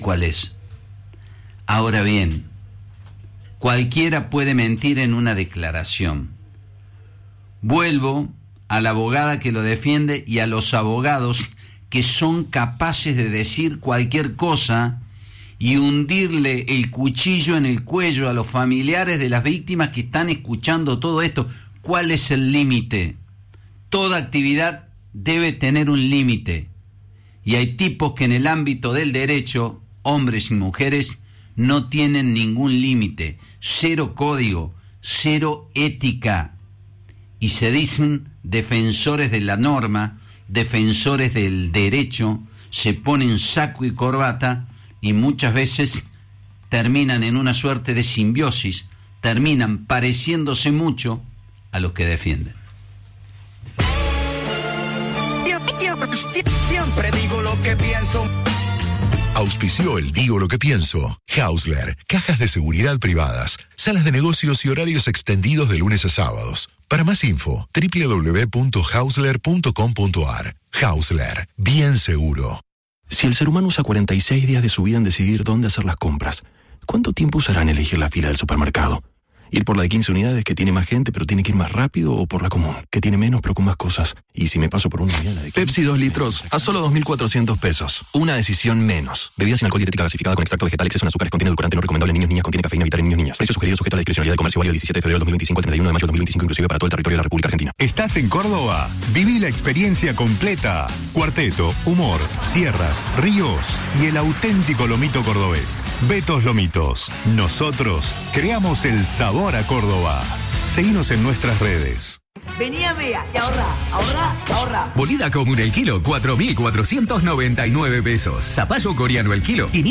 cuál es. Ahora bien, cualquiera puede mentir en una declaración. Vuelvo a la abogada que lo defiende y a los abogados que son capaces de decir cualquier cosa y hundirle el cuchillo en el cuello a los familiares de las víctimas que están escuchando todo esto. ¿Cuál es el límite? Toda actividad debe tener un límite. Y hay tipos que en el ámbito del derecho, hombres y mujeres, no tienen ningún límite. Cero código, cero ética. Y se dicen defensores de la norma, defensores del derecho, se ponen saco y corbata y muchas veces terminan en una suerte de simbiosis, terminan pareciéndose mucho a los que defienden. Siempre digo lo que pienso. Auspició el Digo lo que pienso. Hausler, cajas de seguridad privadas, salas de negocios y horarios extendidos de lunes a sábados. Para más info, www.hausler.com.ar. Hausler, bien seguro. Si el ser humano usa 46 días de su vida en decidir dónde hacer las compras, ¿cuánto tiempo usará en elegir la fila del supermercado? ¿Ir por la de 15 unidades que tiene más gente pero tiene que ir más rápido o por la común, que tiene menos pero con más cosas? Y si me paso por una unidad de 15... Pepsi 2 litros a solo 2.400 pesos. Una decisión menos. Bebida sin alcohol y dietética gasificada con extracto vegetal, exceso en azúcares, contiene edulcorante no recomendable en niños, niñas, contiene cafeína, evitar en niños, niñas. Precio sugerido sujeto a la discrecionalidad de comercio, válido del 17 de febrero del 2025 al 31 de mayo del 2025, inclusive para todo el territorio de la República Argentina. ¿Estás en Córdoba? Viví la experiencia completa. Cuarteto, humor, sierras, ríos y el auténtico lomito cordobés. Betos Lomitos. Nosotros creamos el sabor a Córdoba. Seguinos en nuestras redes. Vení a Bea y ahorra. Bolida común el kilo, 4.499 pesos. Zapallo coreano el kilo,